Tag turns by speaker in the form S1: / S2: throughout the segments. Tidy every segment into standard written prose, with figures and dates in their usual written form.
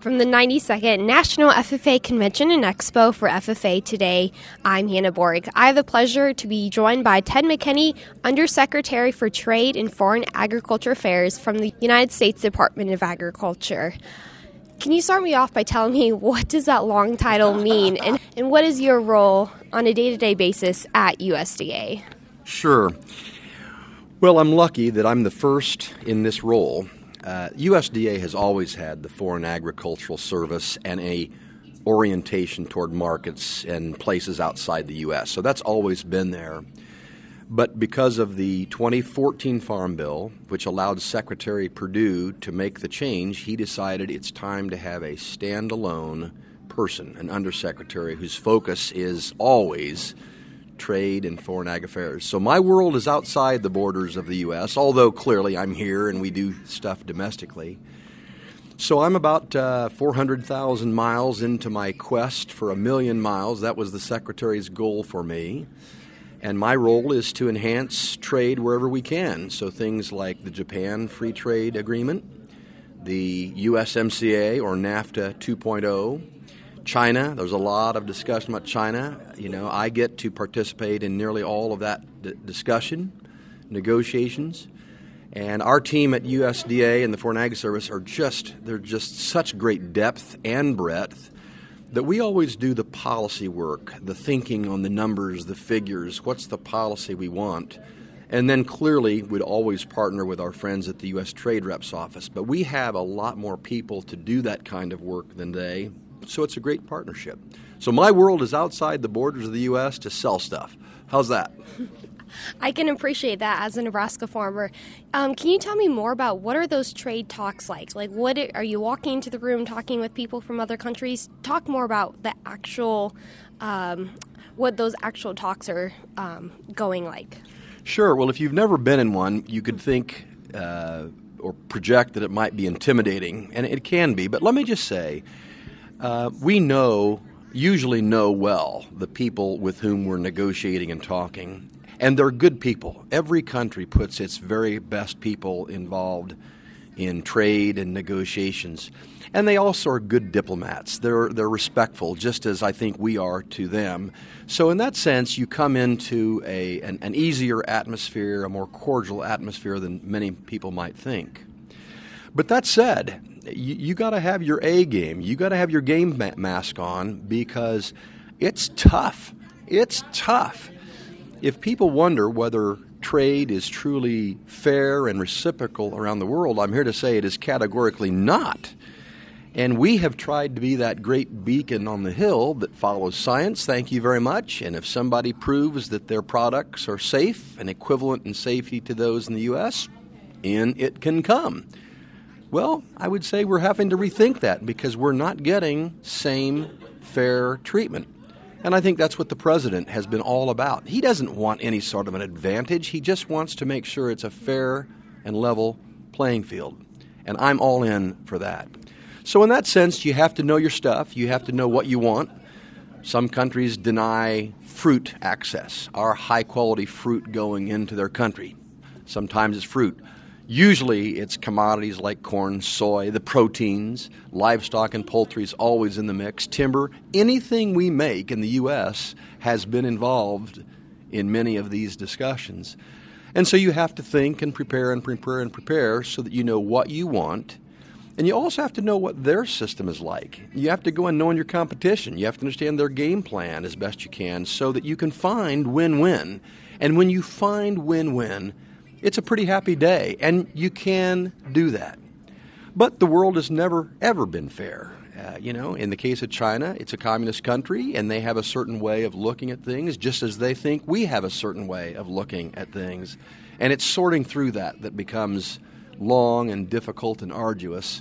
S1: From the 92nd National FFA Convention and Expo for FFA today, I'm Hannah Borg. I have the pleasure to be joined by Ted McKinney, Undersecretary for Trade and Foreign Agriculture Affairs from the United States Department of Agriculture. Can you start me off by telling me what does that long title mean, and what is your role on a day-to-day basis at USDA?
S2: Sure. Well, I'm lucky that I'm the first in this role. USDA has always had the Foreign Agricultural Service and a orientation toward markets and places outside the U.S., so that's always been there. But because of the 2014 Farm Bill, which allowed Secretary Perdue to make the change, he decided it's time to have a standalone person, an undersecretary whose focus is always trade and foreign ag affairs. So my world is outside the borders of the U.S., although clearly I'm here and we do stuff domestically. So I'm about 400,000 miles into my quest for 1 million miles. That was the Secretary's goal for me. And my role is to enhance trade wherever we can. So things like the Japan Free Trade Agreement, the USMCA or NAFTA 2.0, China. There's a lot of discussion about China. You know, I get to participate in nearly all of that discussion, negotiations. And our team at USDA and the Foreign Ag Service they're just such great depth and breadth that we always do the policy work, the thinking on the numbers, the figures, what's the policy we want. And then clearly we'd always partner with our friends at the U.S. Trade Rep's office. But we have a lot more people to do that kind of work than they. So it's a great partnership. So my world is outside the borders of the U.S. to sell stuff. How's that?
S1: I can appreciate that as a Nebraska farmer. Can you tell me more about what are those trade talks like? Like, what are you walking into the room talking with people from other countries? Talk more about the actual, what those actual talks are going like.
S2: Sure. Well, if you've never been in one, you could think or project that it might be intimidating, and it can be. But let me just say, we usually know well the people with whom we're negotiating and talking, and they're good people. Every country puts its very best people involved in trade and negotiations, and they also are good diplomats. They're respectful, just as I think we are to them. So in that sense, you come into an easier atmosphere, a more cordial atmosphere than many people might think. But that said, you got to have your A game. You got to have your game mask on because it's tough. It's tough. If people wonder whether trade is truly fair and reciprocal around the world, I'm here to say it is categorically not. And we have tried to be that great beacon on the hill that follows science. Thank you very much. And if somebody proves that their products are safe and equivalent in safety to those in the U.S., in it can come. Well, I would say we're having to rethink that because we're not getting same fair treatment. And I think that's what the president has been all about. He doesn't want any sort of an advantage. He just wants to make sure it's a fair and level playing field. And I'm all in for that. So in that sense, you have to know your stuff. You have to know what you want. Some countries deny fruit access, our high-quality fruit going into their country. Sometimes it's fruit. Usually it's commodities like corn, soy, the proteins, livestock and poultry is always in the mix, timber. Anything we make in the U.S. has been involved in many of these discussions. And so you have to think and prepare and prepare and prepare so that you know what you want. And you also have to know what their system is like. You have to go and know your competition. You have to understand their game plan as best you can so that you can find win-win. And when you find win-win, it's a pretty happy day, and you can do that. But the world has never, ever been fair. In the case of China, it's a communist country, and they have a certain way of looking at things, just as they think we have a certain way of looking at things. And it's sorting through that becomes long and difficult and arduous.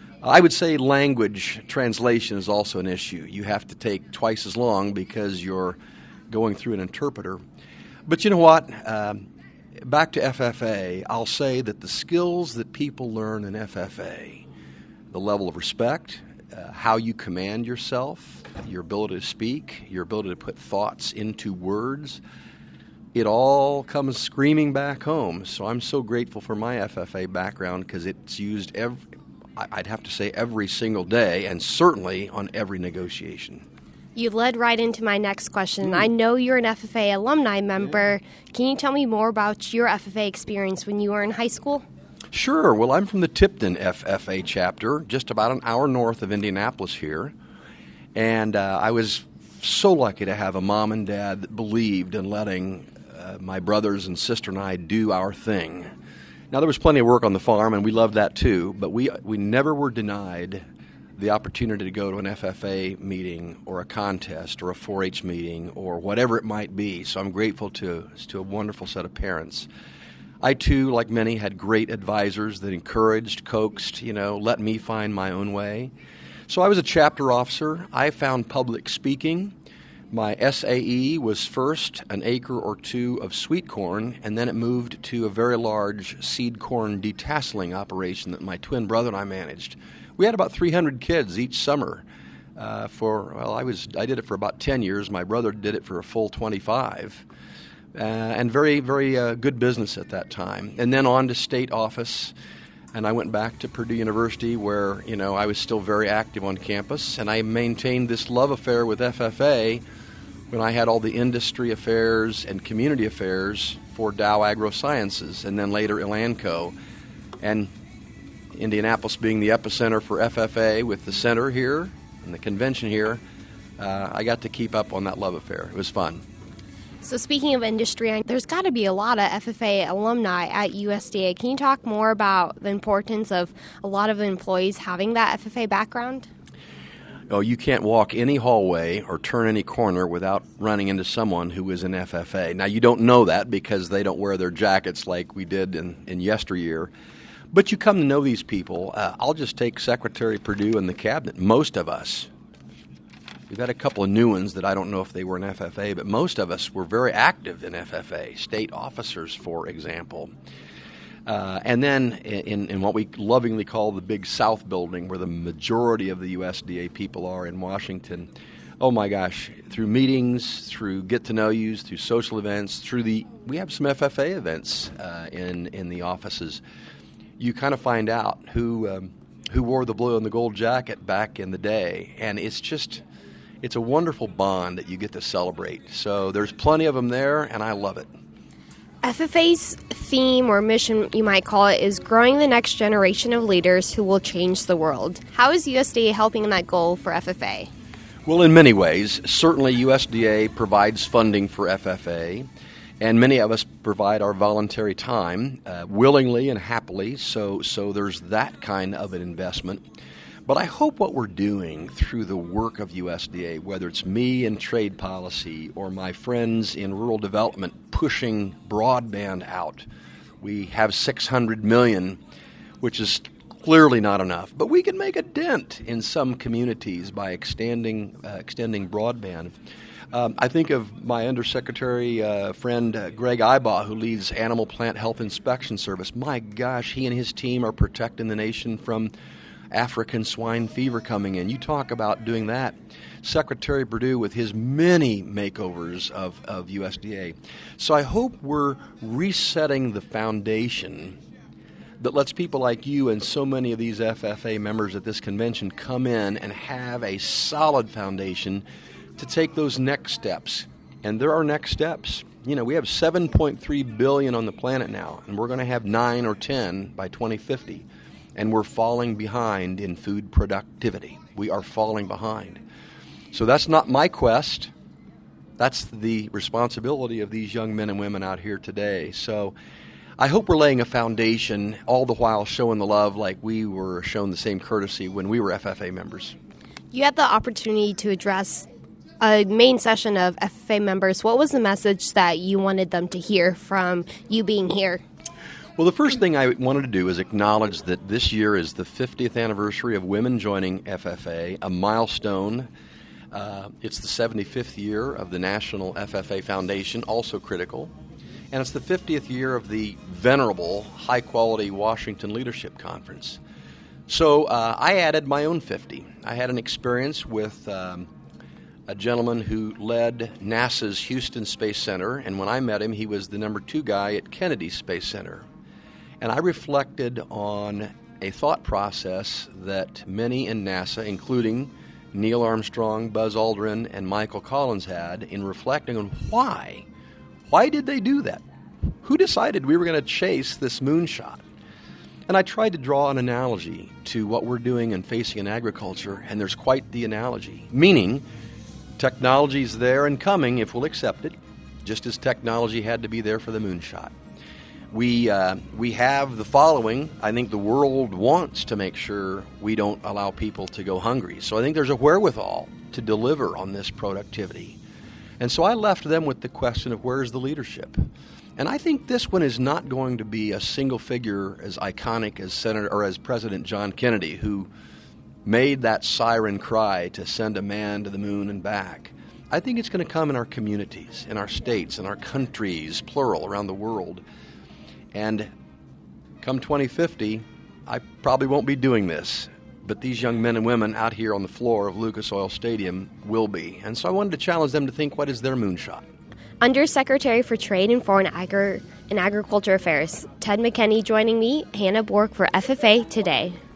S2: I would say language translation is also an issue. You have to take twice as long because you're going through an interpreter. But you know what? Back to FFA, I'll say that the skills that people learn in FFA, the level of respect, how you command yourself, your ability to speak, your ability to put thoughts into words, it all comes screaming back home. So I'm so grateful for my FFA background because it's used I'd have to say every single day, and certainly on every negotiation.
S1: You led right into my next question. I know you're an FFA alumni member. Can you tell me more about your FFA experience when you were in high school?
S2: Sure. Well, I'm from the Tipton FFA chapter, just about an hour north of Indianapolis here. And I was so lucky to have a mom and dad that believed in letting my brothers and sister and I do our thing. Now, there was plenty of work on the farm, and we loved that too, but we never were denied the opportunity to go to an FFA meeting or a contest or a 4-H meeting or whatever it might be. So I'm grateful to a wonderful set of parents. I, too, like many, had great advisors that encouraged, coaxed, let me find my own way. So I was a chapter officer. I found public speaking. My SAE was first an acre or two of sweet corn, and then it moved to a very large seed corn detasseling operation that my twin brother and I managed. We had about 300 kids each summer. I did it for about 10 years. My brother did it for a full 25. And very, very good business at that time. And then on to state office, and I went back to Purdue University where, I was still very active on campus, and I maintained this love affair with FFA when I had all the industry affairs and community affairs for Dow AgroSciences, and then later Elanco. And Indianapolis being the epicenter for FFA with the center here and the convention here, I got to keep up on that love affair. It was fun.
S1: So speaking of industry, there's got to be a lot of FFA alumni at USDA. Can you talk more about the importance of a lot of the employees having that FFA background?
S2: Oh, you can't walk any hallway or turn any corner without running into someone who is an FFA. Now, you don't know that because they don't wear their jackets like we did in yesteryear. But you come to know these people. I'll just take Secretary Perdue and the cabinet. Most of us, we've had a couple of new ones that I don't know if they were in FFA, but most of us were very active in FFA, state officers, for example. And then in what we lovingly call the Big South building, where the majority of the USDA people are in Washington, oh my gosh, through meetings, through get-to-know-yous, through social events, we have some FFA events in the offices. You kind of find out who wore the blue and the gold jacket back in the day, and it's a wonderful bond that you get to celebrate. So there's plenty of them there, and I love it.
S1: FFA's theme or mission, you might call it, is growing the next generation of leaders who will change the world. How is USDA helping in that goal for FFA?
S2: Well, in many ways. Certainly USDA provides funding for FFA, and many of us provide our voluntary time willingly and happily, so there's that kind of an investment. But I hope what we're doing through the work of USDA, whether it's me in trade policy or my friends in rural development pushing broadband out, we have $600 million, which is clearly not enough. But we can make a dent in some communities by extending broadband. I think of my undersecretary friend Greg Ibaugh, who leads Animal Plant Health Inspection Service. My gosh, he and his team are protecting the nation from African swine fever coming in. You talk about doing that. Secretary Perdue with his many makeovers of USDA. So I hope we're resetting the foundation that lets people like you and so many of these FFA members at this convention come in and have a solid foundation to take those next steps. And there are next steps. We have 7.3 billion on the planet now, and we're going to have 9 or 10 by 2050. And we're falling behind in food productivity. We are falling behind. So that's not my quest. That's the responsibility of these young men and women out here today. So I hope we're laying a foundation, all the while showing the love like we were shown the same courtesy when we were FFA members.
S1: You had the opportunity to address a main session of FFA members. What was the message that you wanted them to hear from you being here?
S2: Well, the first thing I wanted to do is acknowledge that this year is the 50th anniversary of women joining FFA, a milestone. It's the 75th year of the National FFA Foundation, also critical. And it's the 50th year of the venerable, high-quality Washington Leadership Conference. So I added my own 50. I had an experience with a gentleman who led NASA's Houston Space Center, and when I met him, he was the number 2 guy at Kennedy Space Center. And I reflected on a thought process that many in NASA, including Neil Armstrong, Buzz Aldrin, and Michael Collins had in reflecting on why. Why did they do that? Who decided we were going to chase this moonshot? And I tried to draw an analogy to what we're doing and facing in agriculture, and there's quite the analogy. Meaning, technology's there and coming if we'll accept it, just as technology had to be there for the moonshot. We have the following. I think the world wants to make sure we don't allow people to go hungry. So I think there's a wherewithal to deliver on this productivity. And so I left them with the question of where's the leadership? And I think this one is not going to be a single figure as iconic as Senator or as President John Kennedy, who made that siren cry to send a man to the moon and back. I think it's going to come in our communities, in our states, in our countries, plural, around the world. And come 2050, I probably won't be doing this, but these young men and women out here on the floor of Lucas Oil Stadium will be. And so I wanted to challenge them to think, what is their moonshot?
S1: Undersecretary for Trade and Foreign and Agriculture Affairs, Ted McKinney, joining me, Hannah Borg, for FFA Today.